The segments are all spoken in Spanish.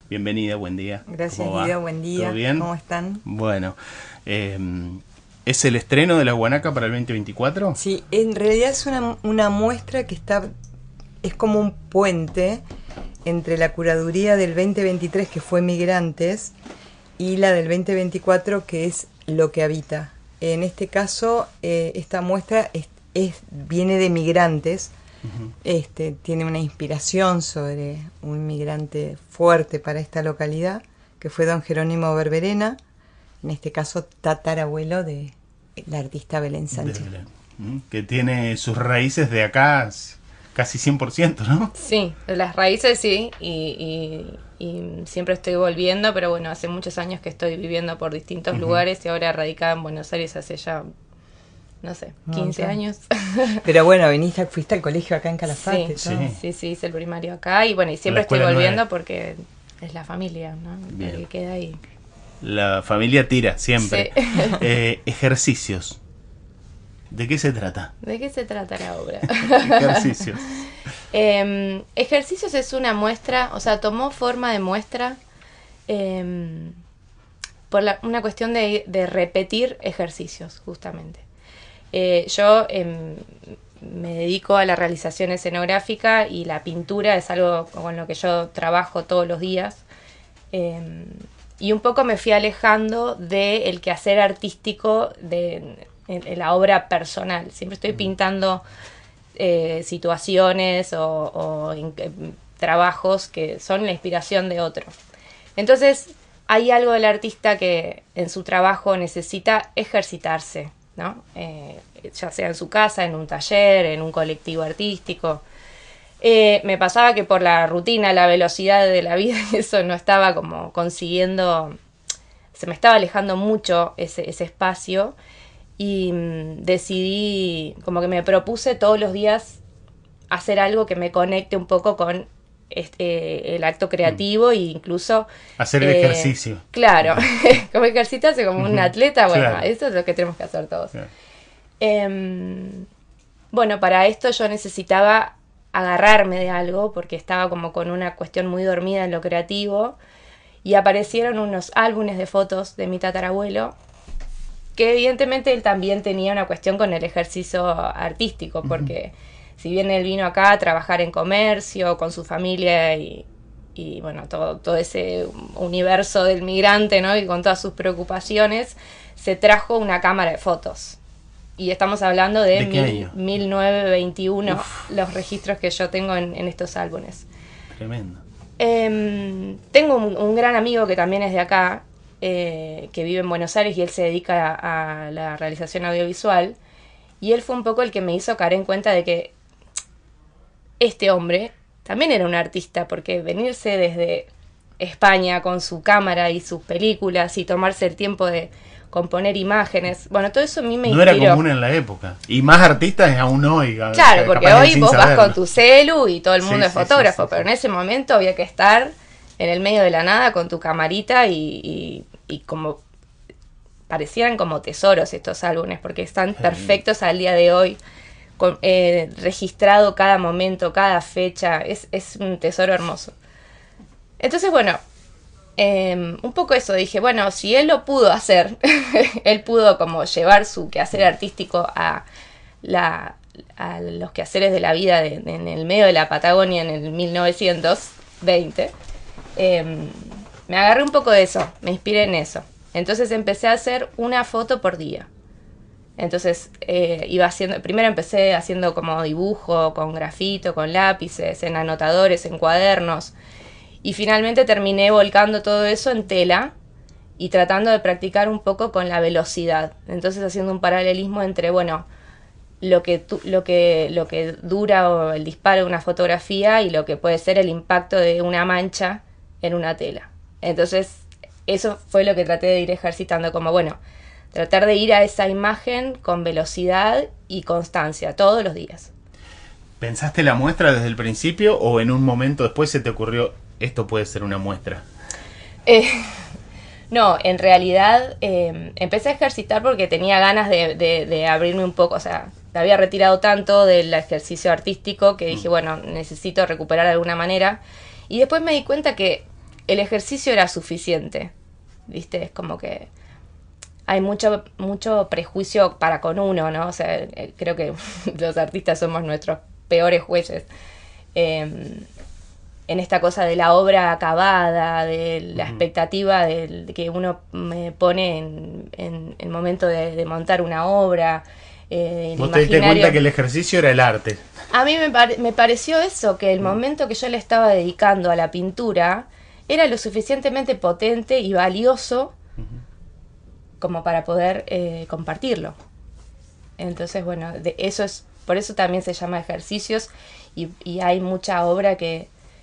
Bienvenida, buen día. Gracias, Guido, buen día. ¿Todo bien? ¿Cómo están? Bueno, ¿es el estreno de La Guanaca para el 2024? Sí, en realidad es una muestra que es como un puente entre la curaduría del 2023, que fue Migrantes, y la del 2024, que es Lo que habita. En este caso, esta muestra viene de Migrantes. Uh-huh. Tiene una inspiración sobre un migrante fuerte para esta localidad, que fue don Jerónimo Berberena, en este caso tatarabuelo de la artista Belén Sánchez. Que tiene sus raíces de acá casi 100%, ¿no? Sí, las raíces sí, y siempre estoy volviendo, pero bueno, hace muchos años que estoy viviendo por distintos uh-huh. lugares y ahora radicada en Buenos Aires hace ya, no sé, 15 años. Pero bueno, fuiste al colegio acá en Calafate. Sí, hice el primario acá y bueno, y siempre estoy volviendo porque es la familia, ¿no? El que queda ahí. La familia tira, siempre. Sí. Ejercicios. ¿De qué se trata? ¿De qué se trata la obra? Ejercicios. Ejercicios es una muestra, o sea, tomó forma de muestra por una cuestión de repetir ejercicios, justamente. Yo me dedico a la realización escenográfica y la pintura es algo con lo que yo trabajo todos los días. Y un poco me fui alejando del quehacer artístico en la obra personal. Siempre estoy pintando situaciones o trabajos que son la inspiración de otro. Entonces, hay algo del artista que en su trabajo necesita ejercitarse, ¿no? Ya sea en su casa, en un taller, en un colectivo artístico. Me pasaba que por la rutina, la velocidad de la vida, eso no estaba como consiguiendo, se me estaba alejando mucho ese espacio y decidí, como que me propuse todos los días hacer algo que me conecte un poco con el acto creativo e incluso hacer el ejercicio. Claro, como ejercitarse como un atleta, bueno, claro. Eso es lo que tenemos que hacer todos. Claro. Bueno, para esto yo necesitaba agarrarme de algo porque estaba como con una cuestión muy dormida en lo creativo y aparecieron unos álbumes de fotos de mi tatarabuelo que evidentemente él también tenía una cuestión con el ejercicio artístico porque si bien él vino acá a trabajar en comercio con su familia y bueno, todo ese universo del migrante, ¿no? Y con todas sus preocupaciones, se trajo una cámara de fotos. Y estamos hablando de 1921, los registros que yo tengo en estos álbumes. Tremendo. Tengo un gran amigo que también es de acá, que vive en Buenos Aires y él se dedica a la realización audiovisual. Y él fue un poco el que me hizo caer en cuenta de que este hombre también era un artista, porque venirse desde España con su cámara y sus películas y tomarse el tiempo de componer imágenes, bueno, todo eso a mí me inspiró. No era común en la época, y más artistas aún hoy. Claro, porque hoy vos vas con tu celu y todo el mundo es fotógrafo, pero en ese momento había que estar en el medio de la nada con tu camarita y como parecieran como tesoros estos álbumes, porque están perfectos al día de hoy, registrado cada momento, cada fecha, es un tesoro hermoso. Entonces, bueno, un poco eso, dije, bueno, si él lo pudo hacer, él pudo como llevar su quehacer artístico a los quehaceres de la vida en el medio de la Patagonia en el 1920, me agarré un poco de eso, me inspiré en eso. Entonces empecé a hacer una foto por día. Entonces primero empecé haciendo como dibujo con grafito, con lápices, en anotadores, en cuadernos. Y finalmente terminé volcando todo eso en tela y tratando de practicar un poco con la velocidad. Entonces haciendo un paralelismo entre, bueno, lo que dura o el disparo de una fotografía y lo que puede ser el impacto de una mancha en una tela. Entonces eso fue lo que traté de ir ejercitando, como bueno, tratar de ir a esa imagen con velocidad y constancia todos los días. ¿Pensaste la muestra desde el principio o en un momento después se te ocurrió esto puede ser una muestra? No, en realidad empecé a ejercitar porque tenía ganas de abrirme un poco, o sea, me había retirado tanto del ejercicio artístico que dije, bueno, necesito recuperar de alguna manera. Y después me di cuenta que el ejercicio era suficiente, ¿viste? Es como que hay mucho prejuicio para con uno, ¿no? O sea, creo que los artistas somos nuestros peores jueces. En esta cosa de la obra acabada, de la expectativa de que uno pone en el momento de montar una obra. Vos te diste cuenta que el ejercicio era el arte. A mí me pareció eso, que el momento que yo le estaba dedicando a la pintura era lo suficientemente potente y valioso como para poder compartirlo. Entonces, bueno, por eso también se llama ejercicios, y hay mucha obra que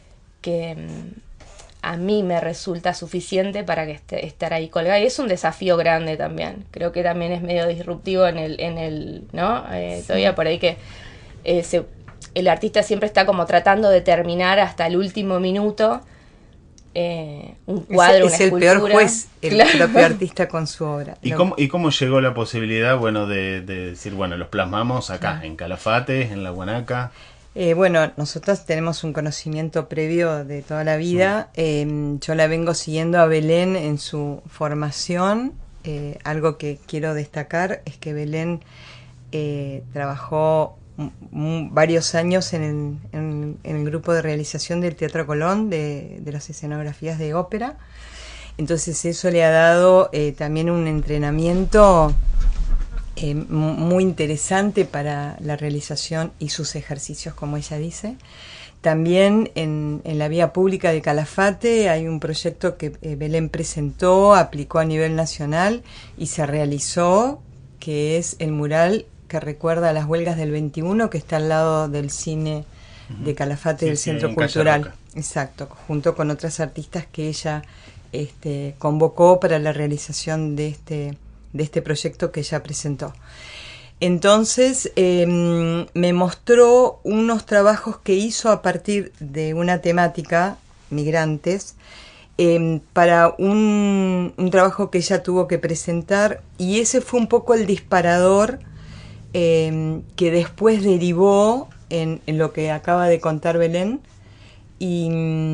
a mí me resulta suficiente para que estar ahí colgada, y es un desafío grande también. Creo que también es medio disruptivo en el ¿no? Todavía por ahí que el artista siempre está como tratando de terminar hasta el último minuto un cuadro, es el peor juez, el propio artista con su obra. ¿Y cómo llegó la posibilidad, bueno, de decir, bueno, los plasmamos acá, en Calafate, en La Guanaca? Bueno, nosotros tenemos un conocimiento previo de toda la vida. Yo la vengo siguiendo a Belén en su formación. Algo que quiero destacar es que Belén trabajó varios años en el grupo de realización del Teatro Colón, de las escenografías de ópera. Entonces eso le ha dado también un entrenamiento muy interesante para la realización y sus ejercicios, como ella dice. También en la vía pública de Calafate hay un proyecto que Belén presentó, aplicó a nivel nacional y se realizó, que es el mural que recuerda a las huelgas del 21, que está al lado del cine de Calafate, del Centro Cultural. Exacto, junto con otras artistas que ella convocó para la realización de este proyecto que ella presentó. Entonces me mostró unos trabajos que hizo a partir de una temática, migrantes, para un trabajo que ella tuvo que presentar, y ese fue un poco el disparador que después derivó en lo que acaba de contar Belén, y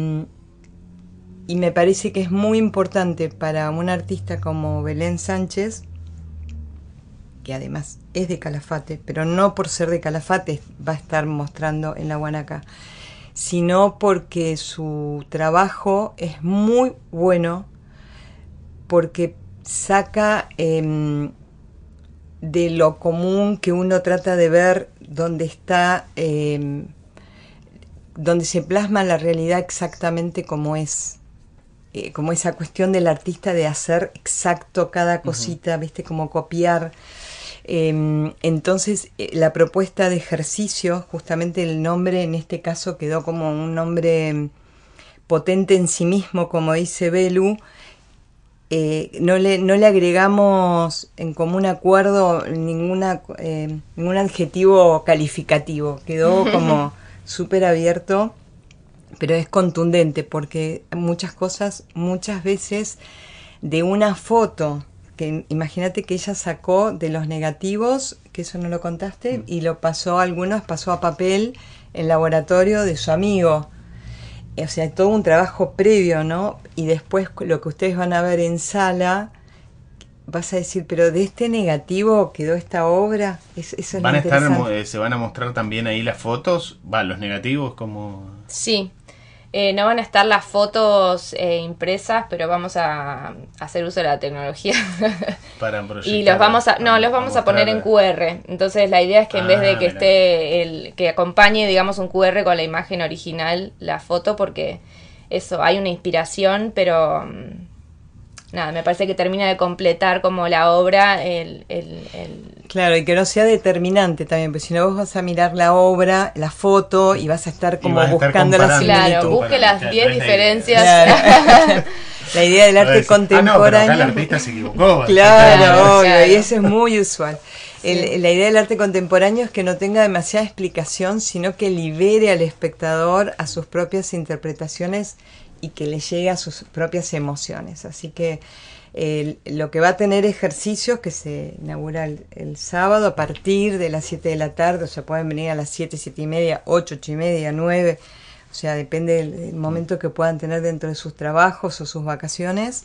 me parece que es muy importante para un artista como Belén Sánchez, que además es de Calafate, pero no por ser de Calafate va a estar mostrando en La Guanaca, sino porque su trabajo es muy bueno, porque saca de lo común que uno trata de ver donde está, donde se plasma la realidad exactamente como es. Como esa cuestión del artista de hacer exacto cada cosita, ¿viste? Como copiar. Entonces, la propuesta de ejercicio, justamente el nombre en este caso quedó como un nombre potente en sí mismo, como dice Belu. No le agregamos en común acuerdo ningún adjetivo calificativo. Quedó como súper abierto, pero es contundente, porque muchas cosas, muchas veces, de una foto, que imagínate que ella sacó de los negativos, que eso no lo contaste, y lo pasó a papel en laboratorio de su amigo. O sea, todo un trabajo previo, ¿no? Y después lo que ustedes van a ver en sala, vas a decir, pero de este negativo quedó esta obra. Eso es van a estar, se van a mostrar también ahí las fotos, los negativos como... Sí. No van a estar las fotos impresas, pero vamos a hacer uso de la tecnología. Para proyectar, y los vamos a poner en QR. Entonces la idea es que en vez de que esté que acompañe, digamos, un QR con la imagen original, la foto, porque eso, hay una inspiración, pero nada, me parece que termina de completar como la obra Claro, y que no sea determinante también, porque si no vos vas a mirar la obra, la foto, y vas a estar como buscando la similitud. Claro, busque las 10 diferencias. Claro. La idea del arte contemporáneo. Pero acá el artista se equivocó. Claro, obvio, y eso es muy usual. Sí. La idea del arte contemporáneo es que no tenga demasiada explicación, sino que libere al espectador a sus propias interpretaciones y que le llegue a sus propias emociones. Así que lo que va a tener ejercicios, que se inaugura el sábado a partir de las 7 de la tarde, o sea, pueden venir a las 7, 7 y media, 8, 8 y media, 9, o sea, depende del momento que puedan tener dentro de sus trabajos o sus vacaciones.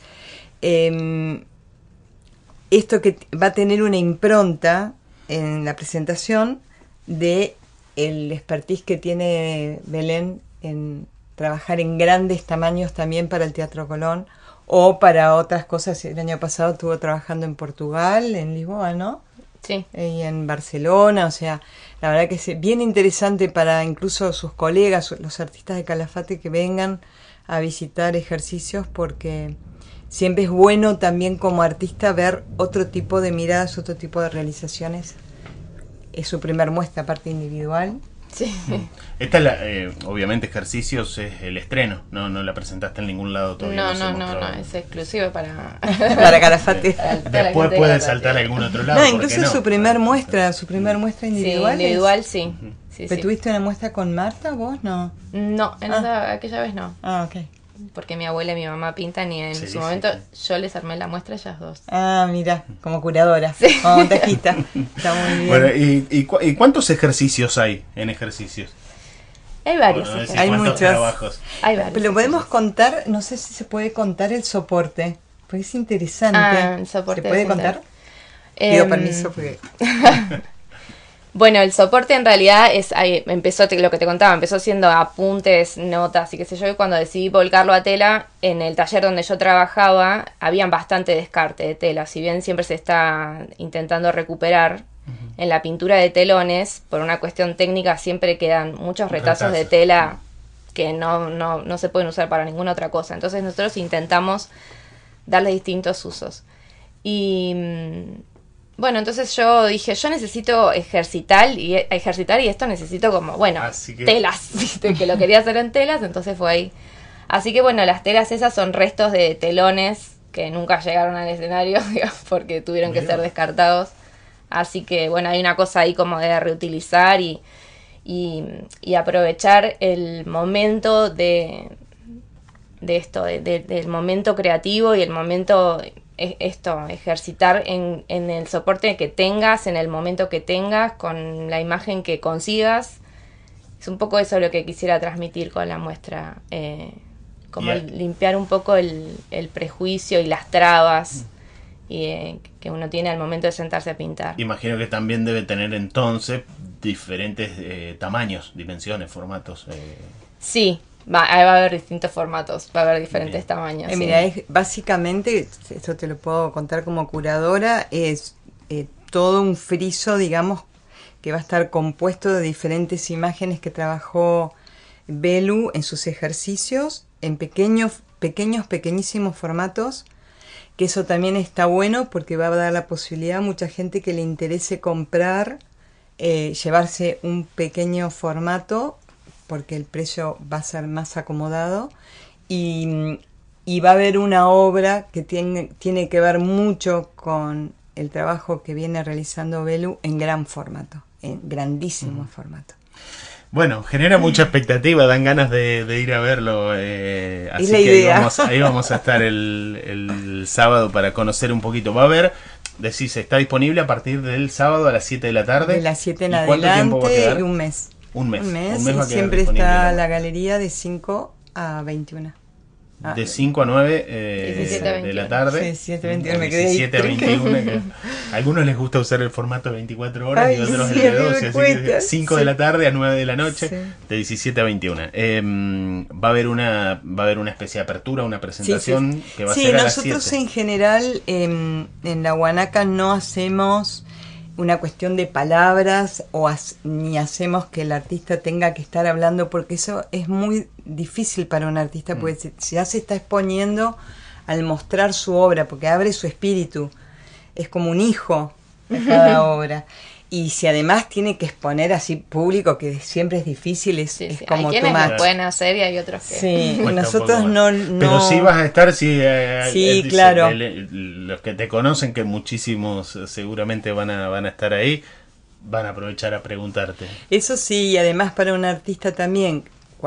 Esto que va a tener una impronta en la presentación de el expertise que tiene Belén en trabajar en grandes tamaños también para el Teatro Colón o para otras cosas. El año pasado estuvo trabajando en Portugal, en Lisboa, ¿no? Sí. Y en Barcelona, o sea, la verdad que es bien interesante para incluso sus colegas, los artistas de Calafate, que vengan a visitar ejercicios, porque siempre es bueno también como artista ver otro tipo de miradas, otro tipo de realizaciones. Es su primer muestra, aparte individual. Sí. Esta, obviamente, ejercicios es el estreno, no la presentaste en ningún lado todavía. No, es exclusivo para Calafate. Después puede saltar a algún otro lado. No, incluso su primer muestra individual. Sí, individual sí. ¿Pero tuviste una muestra con Marta, vos? No. No, aquella vez no. Ah, ok. Porque mi abuela y mi mamá pintan y en su momento yo les armé la muestra a ellas dos. Ah, mira, como curadora, como montajista. Está muy bien. Bueno, ¿y cuántos ejercicios hay en ejercicios? Hay varios. Bueno, hay muchos. Trabajos. Hay varios. Pero podemos contar, no sé si se puede contar el soporte, porque es interesante. El soporte. ¿Se puede contar? Pido permiso porque... Bueno, el soporte en realidad empezó lo que te contaba, empezó siendo apuntes, notas y qué sé yo, y cuando decidí volcarlo a tela, en el taller donde yo trabajaba, habían bastante descarte de tela, si bien siempre se está intentando recuperar, en la pintura de telones, por una cuestión técnica, siempre quedan muchos retazos de tela que no se pueden usar para ninguna otra cosa, entonces nosotros intentamos darle distintos usos. Bueno, entonces yo dije, yo necesito ejercitar y esto necesito como, telas, ¿viste? Que lo quería hacer en telas, entonces fue ahí. Así que bueno, las telas esas son restos de telones que nunca llegaron al escenario, digamos, porque tuvieron que ser descartados. Así que bueno, hay una cosa ahí como de reutilizar y aprovechar el momento del momento creativo y el momento... ejercitar en el soporte que tengas, en el momento que tengas, con la imagen que consigas. Es un poco eso lo que quisiera transmitir con la muestra, como limpiar un poco el prejuicio y las trabas que uno tiene al momento de sentarse a pintar. Imagino que también debe tener entonces diferentes tamaños, dimensiones, formatos. Sí. Va a haber distintos formatos, va a haber diferentes tamaños. Mira, básicamente, esto te lo puedo contar como curadora, es todo un friso, digamos, que va a estar compuesto de diferentes imágenes que trabajó Belu en sus ejercicios, en pequeñísimos formatos, que eso también está bueno porque va a dar la posibilidad a mucha gente que le interese comprar, llevarse un pequeño formato, porque el precio va a ser más acomodado y va a haber una obra que tiene que ver mucho con el trabajo que viene realizando Belu en gran formato, en grandísimo formato. Bueno, genera mucha expectativa, dan ganas de ir a verlo, así la que idea. Ahí vamos a estar el sábado para conocer un poquito. Va a haber, decís, está disponible a partir del sábado a las 7 de la tarde. De las 7 en ¿Cuánto tiempo va a adelante quedar? y un mes. Un mes Y va a quedar siempre disponible, está ¿no? la galería de 5 a 21. De 5 a 9 de la tarde. 17 a 21, me quedé ahí. 17 a 21. A algunos les gusta usar el formato 24 horas y otros sí, el de a mí me 12. Así cuesta, que 5 de la tarde a 9 de la noche, Sí. de 17 a 21. Va a haber una especie de apertura, una presentación que va a ser a las 7. Nosotros en general en la Guanaca no hacemos una cuestión de palabras ni hacemos que el artista tenga que estar hablando, porque eso es muy difícil para un artista, porque ya se está exponiendo al mostrar su obra, porque abre su espíritu, es como un hijo de cada obra. Y si además tiene que exponer así público, que siempre es difícil, es como hay quienes lo pueden hacer y hay otros que... Sí, Cuesta nosotros no... Pero sí vas a estar, sí, claro. Los que te conocen, que muchísimos seguramente van a estar ahí, van a aprovechar a preguntarte. Eso sí, y además para un artista también,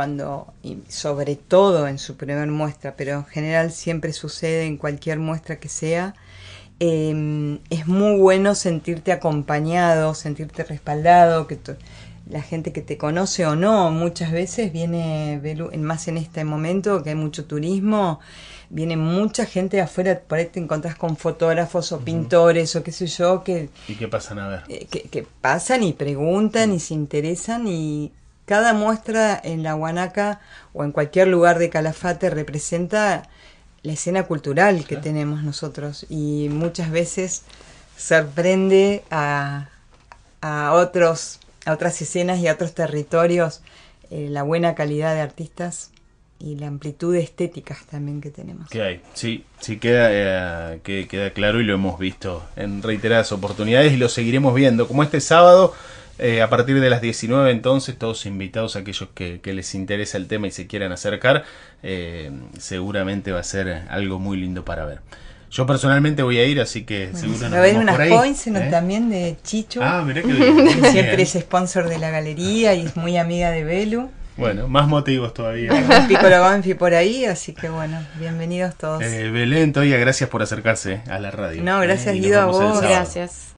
y sobre todo en su primer muestra, pero en general siempre sucede en cualquier muestra que sea, es muy bueno sentirte acompañado, sentirte respaldado, que la gente que te conoce o no, muchas veces viene, más en este momento que hay mucho turismo, viene mucha gente de afuera, por ahí te encontrás con fotógrafos o pintores o qué sé yo, ¿Y qué pasan a ver? Que pasan y preguntan y se interesan, y cada muestra en la Guanaca o en cualquier lugar de Calafate representa la escena cultural que tenemos nosotros, y muchas veces sorprende a otras escenas y a otros territorios, la buena calidad de artistas y la amplitud de estéticas también que tenemos. Que hay, sí, queda claro, y lo hemos visto en reiteradas oportunidades y lo seguiremos viendo, como este sábado a partir de las 19. Entonces todos invitados, aquellos que les interesa el tema y se quieran acercar, seguramente va a ser algo muy lindo para ver. Yo personalmente voy a ir, así que Bueno, seguro nos va a haber vemos unas por ahí, coins también de Chicho, mirá que bien. que siempre es sponsor de la galería y es muy amiga de Belu. Bueno, más motivos todavía. Piccolo Banfi por ahí, así que bueno, bienvenidos todos. Belén, Toya, gracias por acercarse a la radio. No, gracias, Y nos Guido, a vemos el vos. sábado. Gracias.